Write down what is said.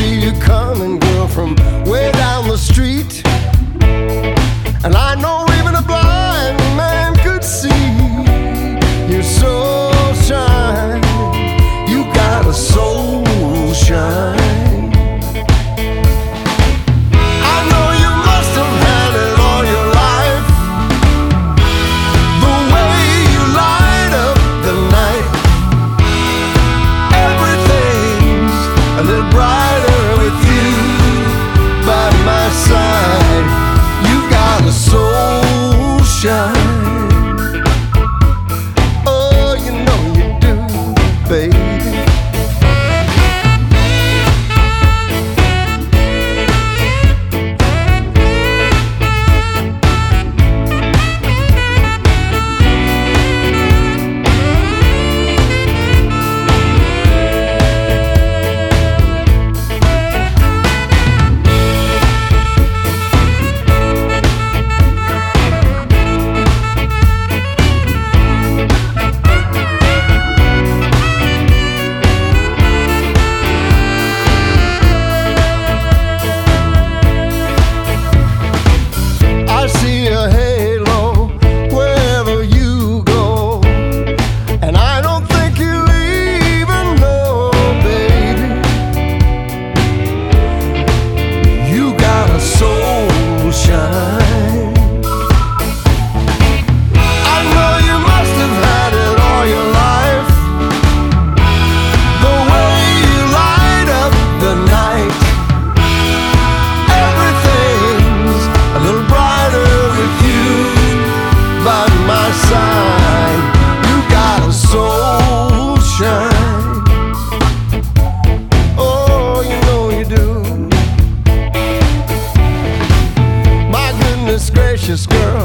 see you coming, girl, from way down the street. And I know even a blind man could see you're so shine. You got a soul shine. I know you must have had it all your life. The way you light up the night, everything's a little brighter with you by my side. You got a soul shine. Oh, you know you do, baby. I see a halo wherever you go, and I don't think you even know, baby. You got a soul shine. I know you must have had it all your life. The way you light up the night, everything's a little brighter with you by my side. You got a soul shine. Oh, you know you do. My goodness gracious, girl,